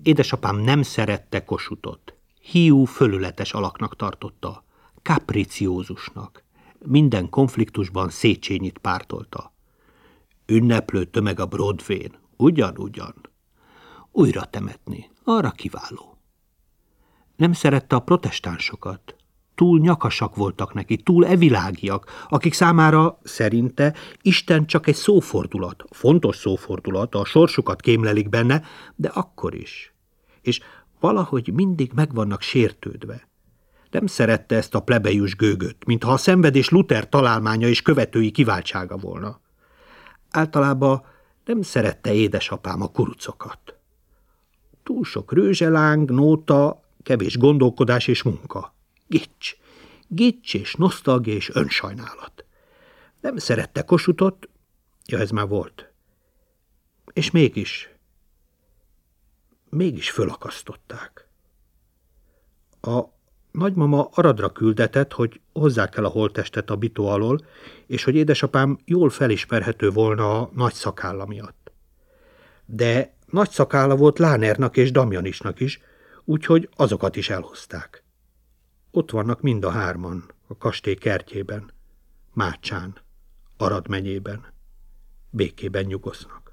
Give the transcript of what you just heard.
Édesapám nem szerette Kossuthot. Hiú fölületes alaknak tartotta, kapriciózusnak. Minden konfliktusban Széchenyit pártolta. Ünneplő tömeg a Broadwayn, ugyan. Újra temetni, arra kiváló. Nem szerette a protestánsokat. Túl nyakasak voltak neki, túl evilágiak, akik számára, szerinte, Isten csak egy szófordulat, fontos szófordulat, a sorsukat kémlelik benne, de akkor is. És valahogy mindig meg vannak sértődve. Nem szerette ezt a plebejus gőgöt, mintha a szenvedés Luther találmánya és követői kiváltsága volna. Általában nem szerette édesapám a kurucokat. Túl sok rőzseláng, nóta, kevés gondolkodás és munka. Gics és nosztalgia és önsajnálat. Nem szerette Kossuthot, ez már volt. És mégis fölakasztották. A nagymama Aradra küldetett, hogy hozzák el a holttestet a bitó alól, és hogy édesapám jól felismerhető volna a nagy szakálla miatt. De nagy szakálla volt Lánernak és Damjanisnak is, úgyhogy azokat is elhozták. Ott vannak mind a hárman, a kastély kertjében, Mácsán, Arad menyében, békében nyugosznak.